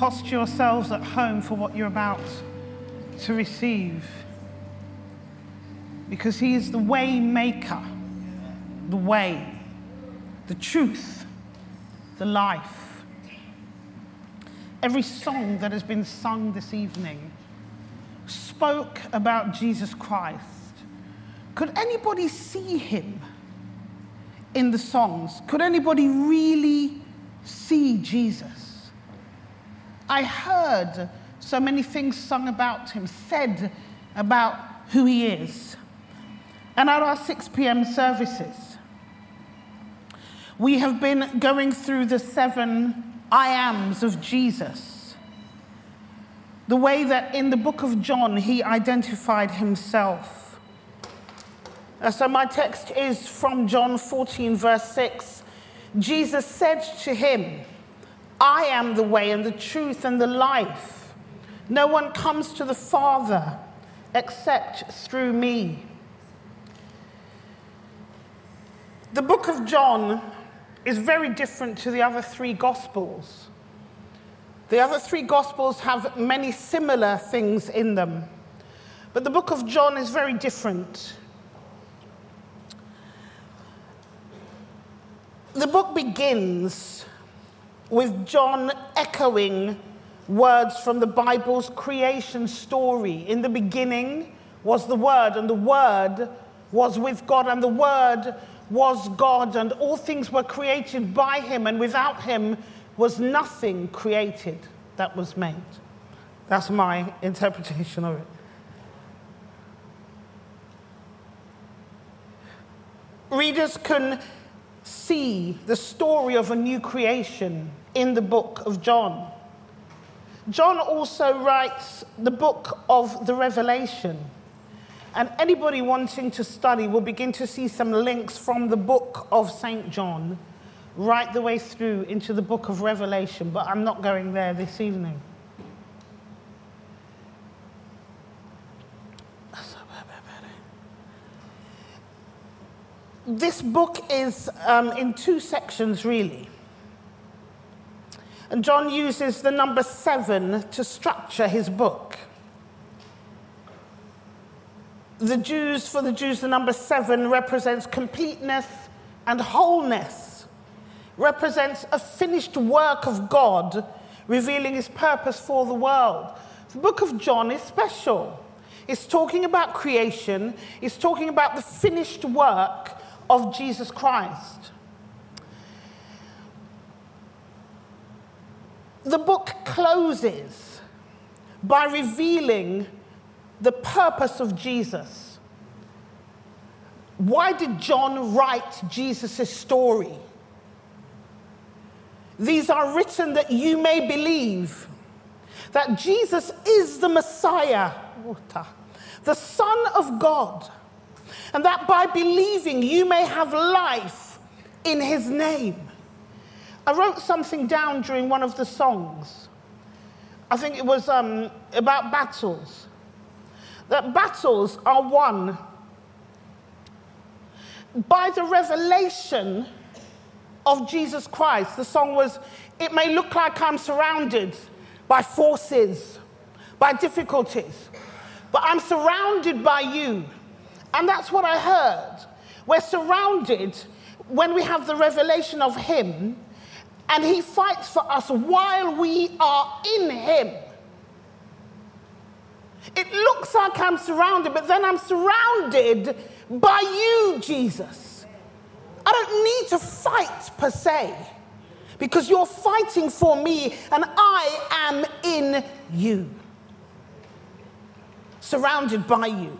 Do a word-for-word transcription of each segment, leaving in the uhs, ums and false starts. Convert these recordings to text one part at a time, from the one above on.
posture yourselves at home for what you're about to receive. Because he is the way maker, the way, the truth, the life. Every song that has been sung this evening spoke about Jesus Christ. Could anybody see him in the songs? Could anybody really see Jesus? I heard so many things sung about him, said about who he is. And at our six p.m. services, we have been going through the seven I ams of Jesus. The way that in the book of John, he identified himself. Uh, so my text is from John fourteen, verse six. Jesus said to him, I am the way and the truth and the life. No one comes to the Father except through me. The book of John is very different to the other three Gospels. The other three Gospels have many similar things in them, but the book of John is very different. The book begins with John echoing words from the Bible's creation story. In the beginning was the Word, and the Word was with God, and the Word was God, and all things were created by him, and without him was nothing created that was made. That's my interpretation of it. Readers can see the story of a new creation in the book of John. John also writes the book of the Revelation. And anybody wanting to study will begin to see some links from the book of Saint John right the way through into the book of Revelation, but I'm not going there this evening. This book is um, in two sections, really. And John uses the number seven to structure his book. The Jews, for the Jews, the number seven represents completeness and wholeness, represents a finished work of God, revealing his purpose for the world. The book of John is special. It's talking about creation. It's talking about the finished work of Jesus Christ. The book closes by revealing the purpose of Jesus. Why did John write Jesus' story? These are written that you may believe that Jesus is the Messiah, the Son of God, and that by believing you may have life in his name. I wrote something down during one of the songs. I think it was um, about battles. That battles are won by the revelation of Jesus Christ. The song was, it may look like I'm surrounded by forces, by difficulties, but I'm surrounded by you. And that's what I heard. We're surrounded when we have the revelation of him, and he fights for us while we are in him. It looks like I'm surrounded, but then I'm surrounded by you, Jesus. I don't need to fight per se, because you're fighting for me, and I am in you. Surrounded by you.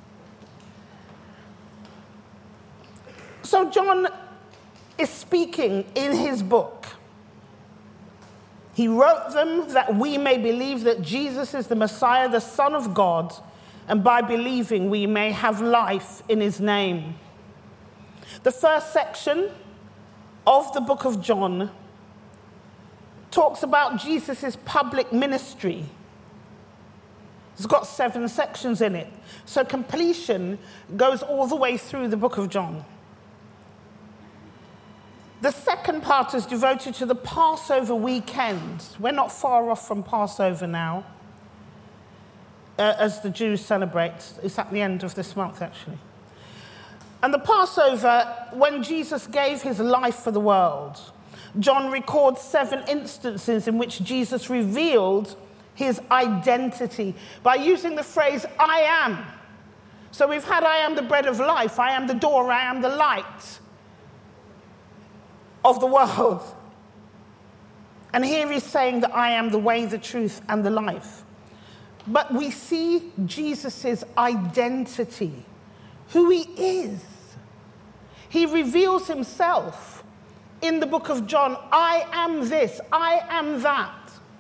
So John is speaking in his book. He wrote them that we may believe that Jesus is the Messiah, the Son of God, and by believing we may have life in his name. The first section of the book of John talks about Jesus' public ministry. It's got seven sections in it. So completion goes all the way through the book of John. The second second part is devoted to the Passover weekend. We're not far off from Passover now, uh, as the Jews celebrate. It's at the end of this month, actually. And the Passover, when Jesus gave his life for the world, John records seven instances in which Jesus revealed his identity by using the phrase, I am. So we've had, I am the bread of life, I am the door, I am the light of the world. And here he's saying that I am the way, the truth, and the life. But we see Jesus' identity, who he is. He reveals himself in the book of John. I am this, I am that.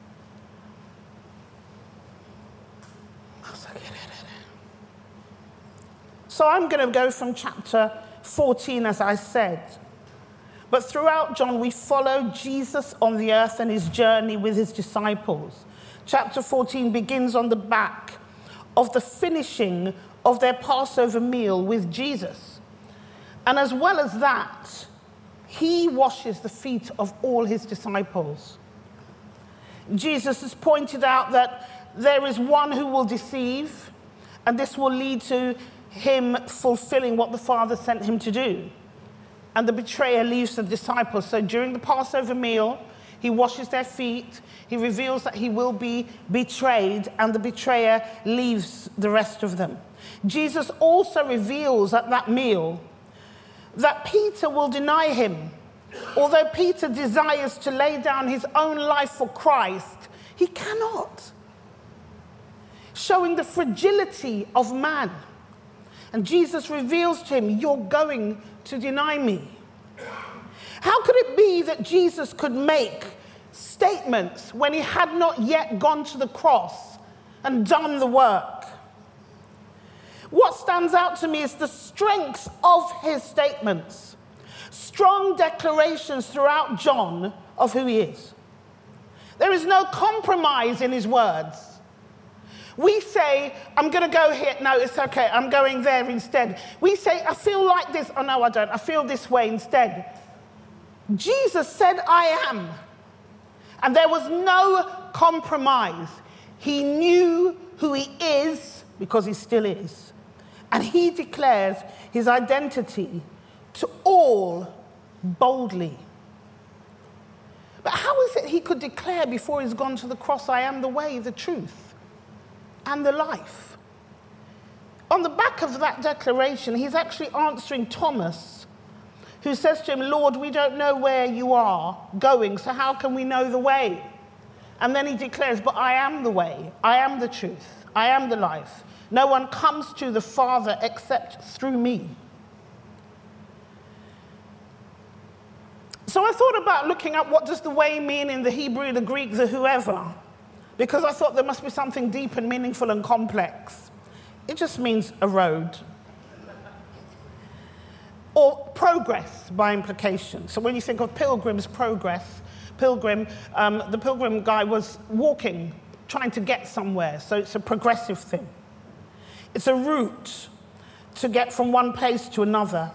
So I'm going to go from chapter fourteen, as I said. But throughout John, we follow Jesus on the earth and his journey with his disciples. Chapter fourteen begins on the back of the finishing of their Passover meal with Jesus. And as well as that, he washes the feet of all his disciples. Jesus has pointed out that there is one who will deceive, and this will lead to him fulfilling what the Father sent him to do. And the betrayer leaves the disciples. So during the Passover meal, he washes their feet, he reveals that he will be betrayed, and the betrayer leaves the rest of them. Jesus also reveals at that meal that Peter will deny him. Although Peter desires to lay down his own life for Christ, he cannot, showing the fragility of man. And Jesus reveals to him, you're going to deny me. How could it be that Jesus could make statements when he had not yet gone to the cross and done the work? What stands out to me is the strength of his statements. Strong declarations throughout John of who he is. There is no compromise in his words. We say, I'm going to go here. No, it's okay. I'm going there instead. We say, I feel like this. Oh, no, I don't. I feel this way instead. Jesus said, I am. And there was no compromise. He knew who he is because he still is. And he declares his identity to all boldly. But how is it he could declare before he's gone to the cross, I am the way, the truth, and the life? On the back of that declaration, he's actually answering Thomas, who says to him, Lord, we don't know where you are going, so how can we know the way? And then he declares, but I am the way, I am the truth, I am the life. No one comes to the Father except through me. So I thought about looking at what does the way mean in the Hebrew, the Greek, the whoever, because I thought there must be something deep and meaningful and complex. It just means a road. Or progress by implication. So when you think of pilgrim's progress, pilgrim, um, the pilgrim guy was walking, trying to get somewhere, so it's a progressive thing. It's a route to get from one place to another.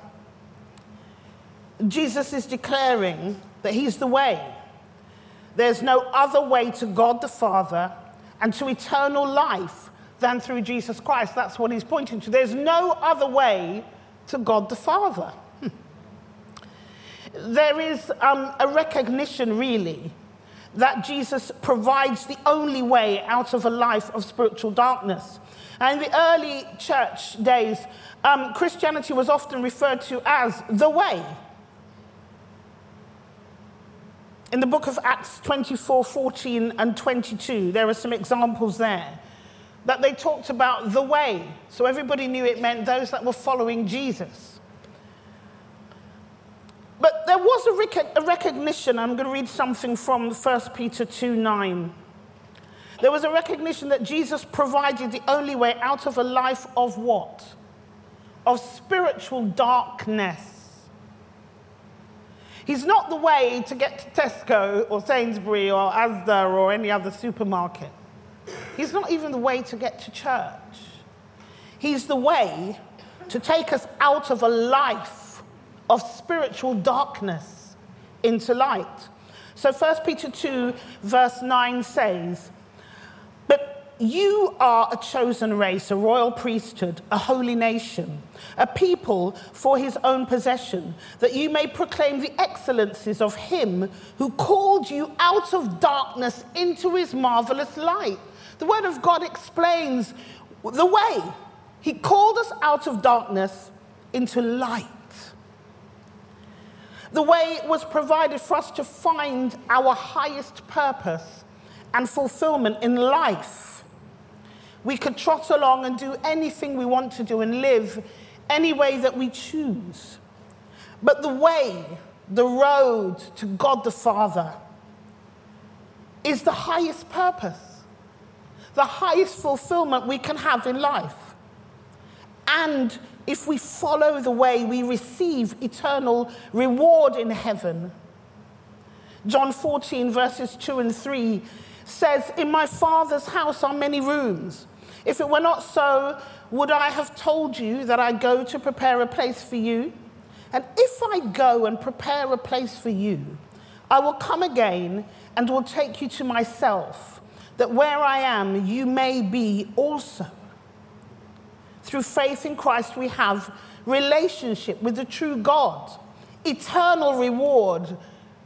Jesus is declaring that he's the way. There's no other way to God the Father and to eternal life than through Jesus Christ. That's what he's pointing to. There's no other way to God the Father. Hmm. There is um, a recognition, really, that Jesus provides the only way out of a life of spiritual darkness. And in the early church days, um, Christianity was often referred to as the way. In the book of Acts twenty-four, fourteen and twenty-two, there are some examples there that they talked about the way. So everybody knew it meant those that were following Jesus. But there was a, rec- a recognition, I'm going to read something from First Peter two nine. There was a recognition that Jesus provided the only way out of a life of what? Of spiritual darkness. He's not the way to get to Tesco or Sainsbury or Asda or any other supermarket. He's not even the way to get to church. He's the way to take us out of a life of spiritual darkness into light. So First Peter two, verse nine says, "But you are a chosen race, a royal priesthood, a holy nation, a people for his own possession, that you may proclaim the excellencies of him who called you out of darkness into his marvelous light." The word of God explains the way. He called us out of darkness into light. The way was provided for us to find our highest purpose and fulfillment in life. We could trot along and do anything we want to do and live any way that we choose. But the way, the road to God the Father, is the highest purpose, the highest fulfillment we can have in life. And if we follow the way, we receive eternal reward in heaven. John fourteen, verses two and three says, "In my Father's house are many rooms. If it were not so, would I have told you that I go to prepare a place for you? And if I go and prepare a place for you, I will come again and will take you to myself, that where I am, you may be also." Through faith in Christ, we have relationship with the true God, eternal reward.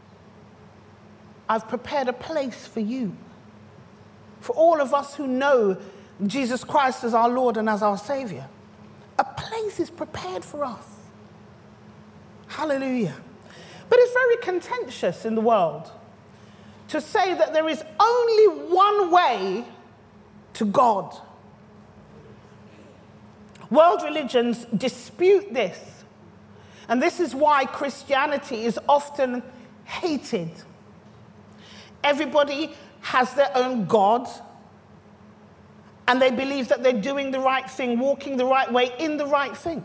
I've prepared a place for you. For all of us who know Jesus Christ as our Lord and as our Savior, a place is prepared for us. Hallelujah. But it's very contentious in the world to say that there is only one way to God. World religions dispute this, and this is why Christianity is often hated. Everybody has their own God, and they believe that they're doing the right thing, walking the right way, in the right thing.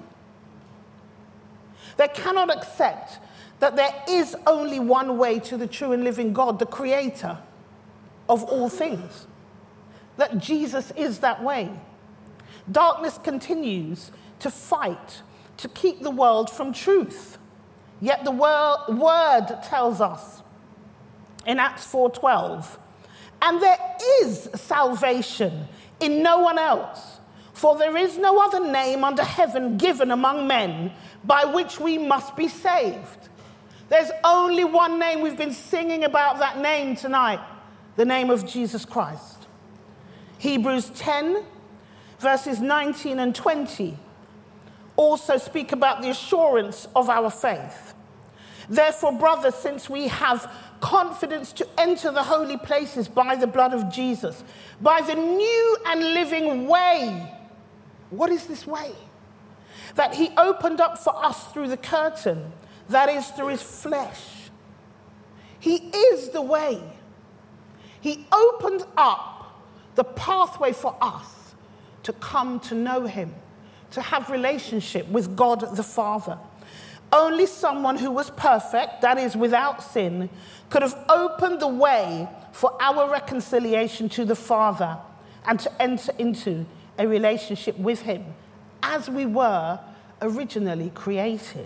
They cannot accept that there is only one way to the true and living God, the creator of all things, that Jesus is that way. Darkness continues to fight to keep the world from truth. Yet the wor- word tells us in Acts four twelve, "And there is salvation in no one else, for there is no other name under heaven given among men by which we must be saved." There's only one name. We've been singing about that name tonight, the name of Jesus Christ. Hebrews ten, verses nineteen and twenty also speak about the assurance of our faith. "Therefore, brothers, since we have confidence to enter the holy places by the blood of Jesus, by the new and living way." What is this way? "That he opened up for us through the curtain, that is, through his flesh." He is the way. He opened up the pathway for us to come to know him, to have relationship with God the Father. Only someone who was perfect, that is, without sin, could have opened the way for our reconciliation to the Father and to enter into a relationship with him as we were originally created.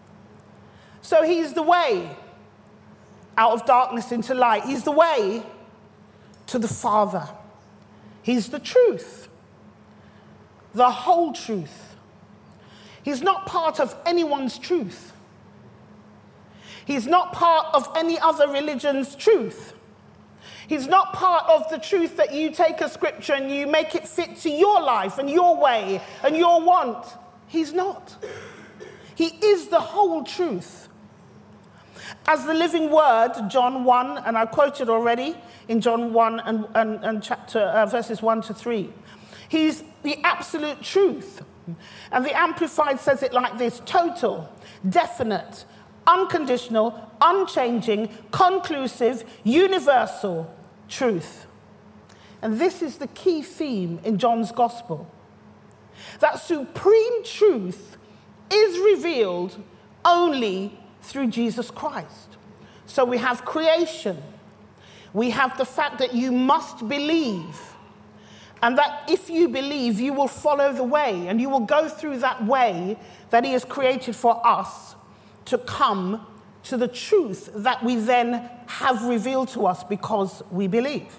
So he's the way out of darkness into light. He's the way to the Father. He's the truth, the whole truth. He's not part of anyone's truth. He's not part of any other religion's truth. He's not part of the truth that you take a scripture and you make it fit to your life and your way and your want. He's not. He is the whole truth. As the living word, John one, and I quoted already in John one and, and, and chapter uh, verses one to three. He's the absolute truth. And the Amplified says it like this: total, definite, unconditional, unchanging, conclusive, universal truth. And this is the key theme in John's gospel. That supreme truth is revealed only through Jesus Christ. So we have creation. We have the fact that you must believe. And that if you believe, you will follow the way, and you will go through that way that he has created for us to come to the truth that we then have revealed to us because we believe.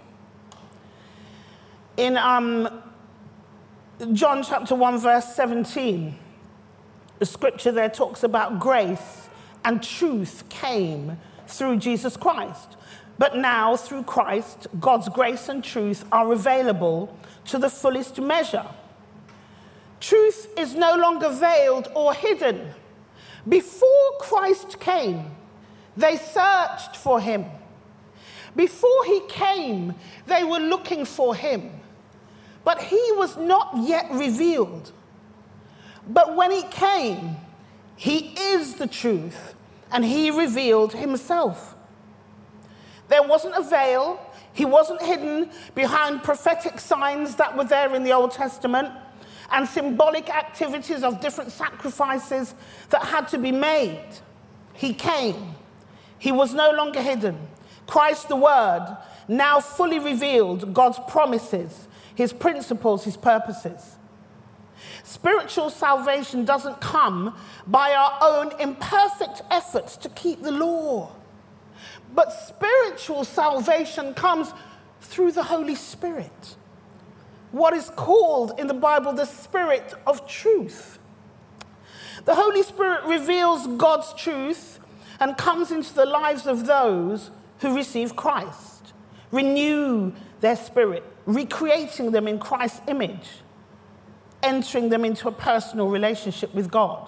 In um, John chapter one, verse seventeen, the scripture there talks about grace and truth came through Jesus Christ. But now, through Christ, God's grace and truth are available to the fullest measure. Truth is no longer veiled or hidden. Before Christ came, they searched for him. Before he came, they were looking for him. But he was not yet revealed. But when he came, he is the truth, and he revealed himself. There wasn't a veil. He wasn't hidden behind prophetic signs that were there in the Old Testament and symbolic activities of different sacrifices that had to be made. He came. He was no longer hidden. Christ the Word now fully revealed God's promises, his principles, his purposes. Spiritual salvation doesn't come by our own imperfect efforts to keep the law. But spiritual salvation comes through the Holy Spirit, what is called in the Bible the Spirit of truth. The Holy Spirit reveals God's truth and comes into the lives of those who receive Christ, renew their spirit, recreating them in Christ's image, entering them into a personal relationship with God.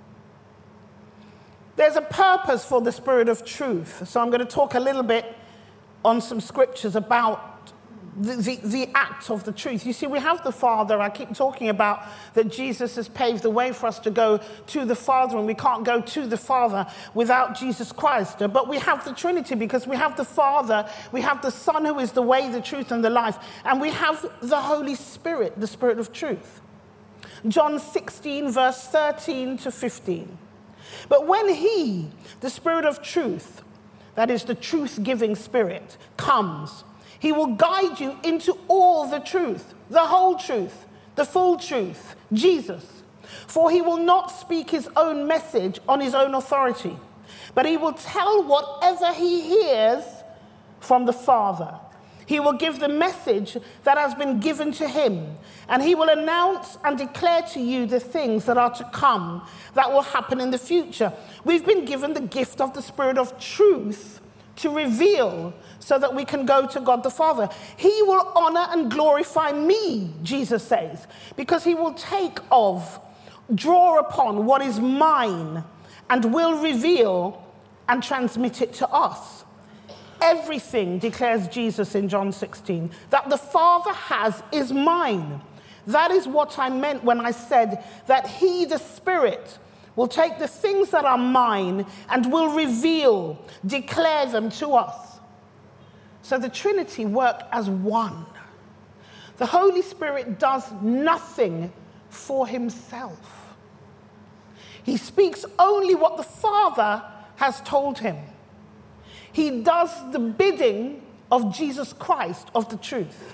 There's a purpose for the Spirit of truth. So I'm going to talk a little bit on some scriptures about the, the, the act of the truth. You see, we have the Father. I keep talking about that Jesus has paved the way for us to go to the Father, and we can't go to the Father without Jesus Christ. But we have the Trinity because we have the Father, we have the Son who is the way, the truth, and the life, and we have the Holy Spirit, the Spirit of truth. John sixteen, verse thirteen to fifteen. But when he, the Spirit of truth, that is the truth-giving Spirit, comes, he will guide you into all the truth, the whole truth, the full truth, Jesus. For he will not speak his own message on his own authority, but he will tell whatever he hears from the Father. He will give the message that has been given to him, and he will announce and declare to you the things that are to come, that will happen in the future. We've been given the gift of the Spirit of truth to reveal so that we can go to God the Father. He will honor and glorify me, Jesus says, because he will take of, draw upon what is mine, and will reveal and transmit it to us. Everything, declares Jesus in John sixteen, that the Father has is mine. That is what I meant when I said that he, the Spirit, will take the things that are mine and will reveal, declare them to us. So the Trinity work as one. The Holy Spirit does nothing for himself. He speaks only what the Father has told him. He does the bidding of Jesus Christ, of the truth.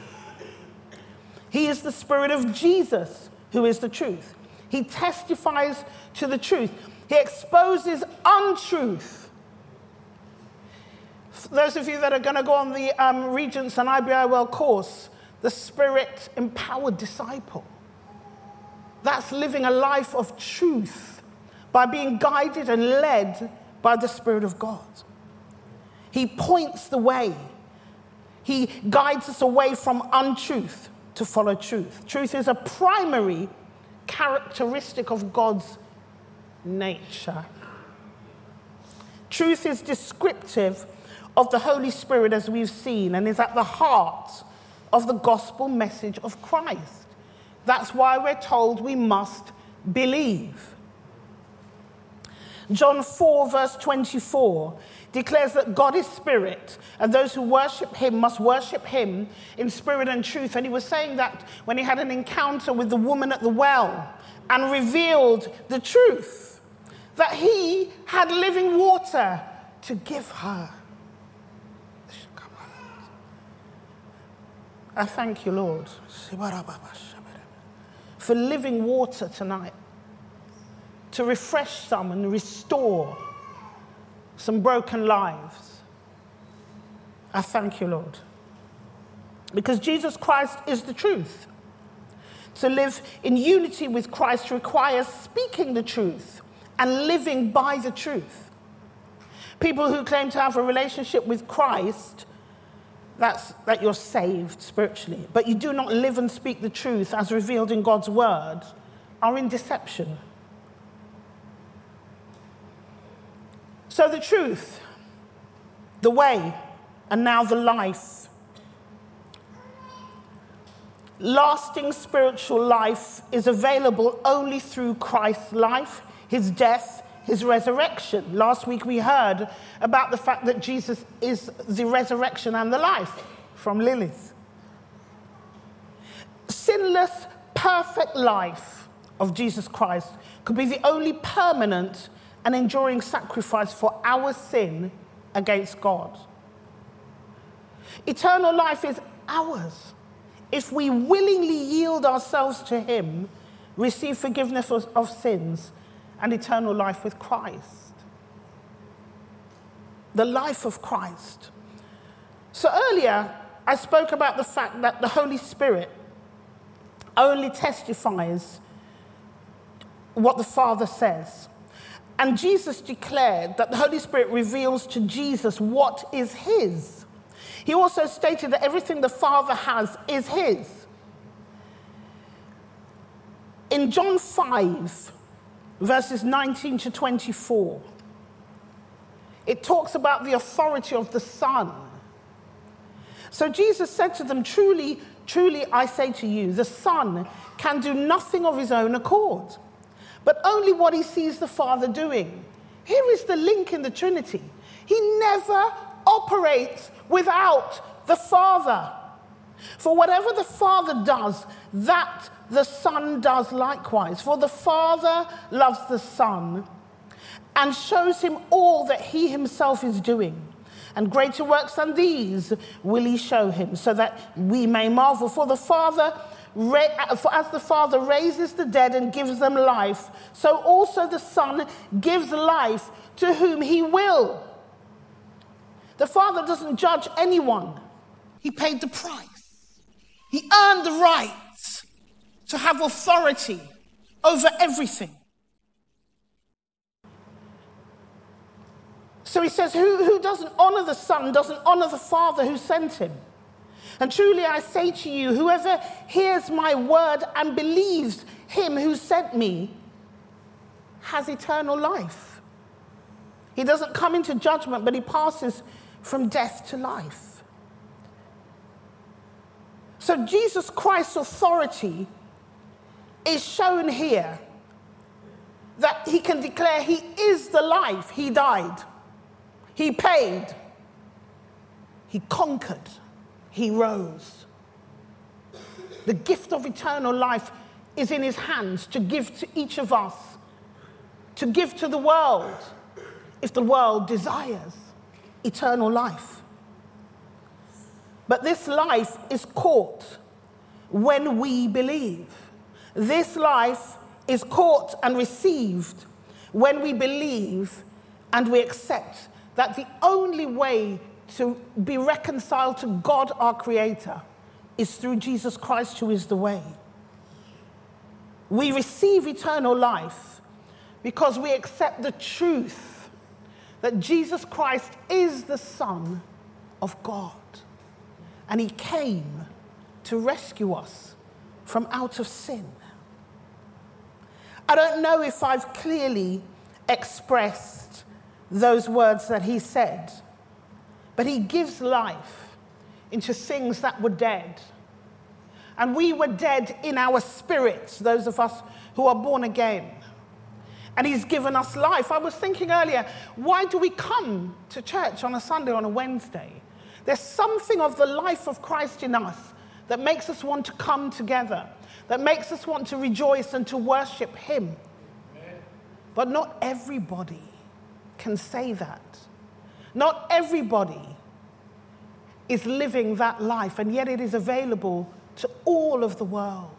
He is the Spirit of Jesus, who is the truth. He testifies to the truth. He exposes untruth. For those of you that are going to go on the um, Regents and I B I L course, the Spirit-empowered disciple. That's living a life of truth by being guided and led by the Spirit of God. He points the way. He guides us away from untruth to follow truth. Truth is a primary characteristic of God's nature. Truth is descriptive of the Holy Spirit, as we've seen, and is at the heart of the gospel message of Christ. That's why we're told we must believe. John four, verse twenty-four, declares that God is spirit, and those who worship him must worship him in spirit and truth. And he was saying that when he had an encounter with the woman at the well and revealed the truth, that he had living water to give her. I thank you, Lord, for living water tonight, to refresh some and restore some broken lives. I thank you, Lord. Because Jesus Christ is the truth. To live in unity with Christ requires speaking the truth and living by the truth. People who claim to have a relationship with Christ, that's that you're saved spiritually, but you do not live and speak the truth as revealed in God's word, are in deception. So the truth, the way, and now the life. Lasting spiritual life is available only through Christ's life, his death, his resurrection. Last week we heard about the fact that Jesus is the resurrection and the life from Lilith. Sinless, perfect life of Jesus Christ could be the only permanent and enduring sacrifice for our sin against God. Eternal life is ours if we willingly yield ourselves to him, receive forgiveness of, of sins, and eternal life with Christ. The life of Christ. So earlier, I spoke about the fact that the Holy Spirit only testifies what the Father says. And Jesus declared that the Holy Spirit reveals to Jesus what is his. He also stated that everything the Father has is his. In John five, verses nineteen to twenty-four, it talks about the authority of the Son. So Jesus said to them, truly, truly, I say to you, the Son can do nothing of his own accord, but only what he sees the Father doing. Here is the link in the Trinity. He never operates without the Father. For whatever the Father does, that the Son does likewise. For the Father loves the Son and shows him all that he himself is doing. And greater works than these will he show him, so that we may marvel. For the Father, for as the Father raises the dead and gives them life, so also the Son gives life to whom he will. The Father doesn't judge anyone. He paid the price. He earned the right to have authority over everything. So he says, who, who doesn't honor the Son doesn't honor the Father who sent him. And truly I say to you, whoever hears my word and believes him who sent me has eternal life. He doesn't come into judgment, but he passes from death to life. So Jesus Christ's authority is shown here, that he can declare he is the life. He died. He paid. He conquered. He rose. The gift of eternal life is in his hands to give to each of us, to give to the world, if the world desires eternal life. But this life is caught when we believe. This life is caught and received when we believe and we accept that the only way to be reconciled to God, our Creator, is through Jesus Christ, who is the way. We receive eternal life because we accept the truth that Jesus Christ is the Son of God. And he came to rescue us from out of sin. I don't know if I've clearly expressed those words that he said, but he gives life into things that were dead. And we were dead in our spirits, those of us who are born again. And he's given us life. I was thinking earlier, why do we come to church on a Sunday, on a Wednesday? There's something of the life of Christ in us that makes us want to come together, that makes us want to rejoice and to worship him. Amen. But not everybody can say that. Not everybody is living that life, and yet it is available to all of the world.